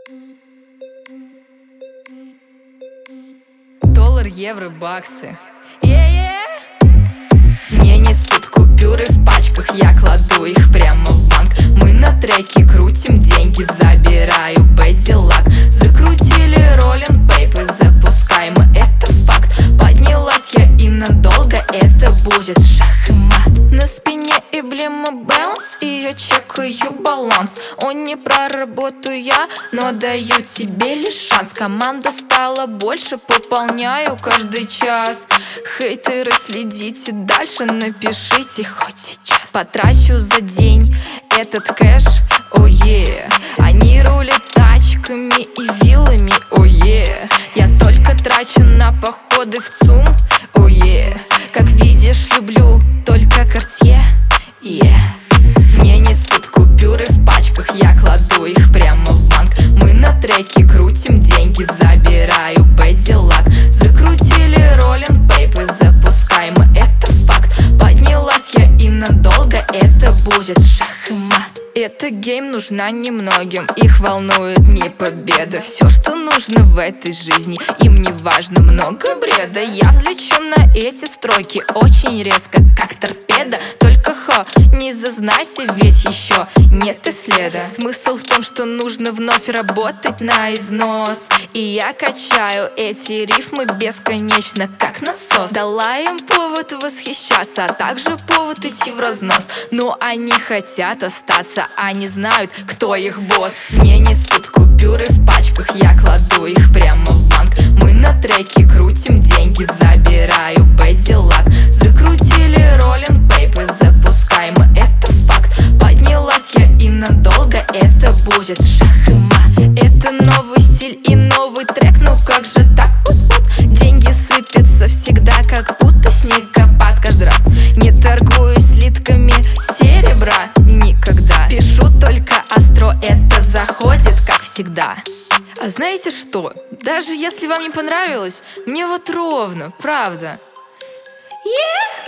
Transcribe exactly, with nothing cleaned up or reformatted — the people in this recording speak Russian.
Доллар, евро, баксы. Yeah-yeah. Мне несут купюры в пачках, я кладу их прямо в банк. Мы на треке крутим деньги, забираю Бэдилак. Закрутили роллинг пейпы, запускаем, это факт. Поднялась я и надолго, это будет шах и мат. На спине эмблема Bounce, и я чекаю баланс. Он не проработаю я, но даю тебе лишь шанс. Команда стала больше, пополняю каждый час. Хейтеры, следите дальше, напишите хоть сейчас. Потрачу за день этот кэш, о oh yeah. Они рулят тачками и виллами, о oh yeah. Я только трачу на походы в ЦУМ, о oh yeah. Как видишь, люблю только Cartier, yeah. Мне несут купюры в пачках, я кладу их прямо в банк. Мы на треке крутим деньги, забираю Бэдилак. Закрутили роллинг пейпы, запускаем, это факт. Поднялась я и надолго, это будет шах и мат. Эта гейм нужна немногим, их волнует не победа. Все, что нужно в этой жизни, им не важно много бреда. Я взлечу на эти строки очень резко, как торпеда. Только хо, не зазнайся, ведь еще нет и следа. Смысл в том, что нужно вновь работать на износ. И я качаю эти рифмы бесконечно, как насос. Дала им повод восхищаться, а также повод идти в разнос. Но они хотят остаться, они знают, кто их босс. Мне несут купюры в пачках, я кладу их прямо в банк. Мы на треке крутим деньги, забираю Бэдилак. Закрутили роллинг пейпы, запускаем, это факт. Поднялась я и надолго, это будет шах и мат. Это новый стиль и новый трек, ну как же так вот-вот. Деньги сыпятся всегда, как будто снегопад каждый раз. Не торгуюсь слитками серебра никогда. Пишу только остро, это заходит, как всегда. А знаете что? Даже если вам не понравилось, мне вот ровно, правда. Yeah!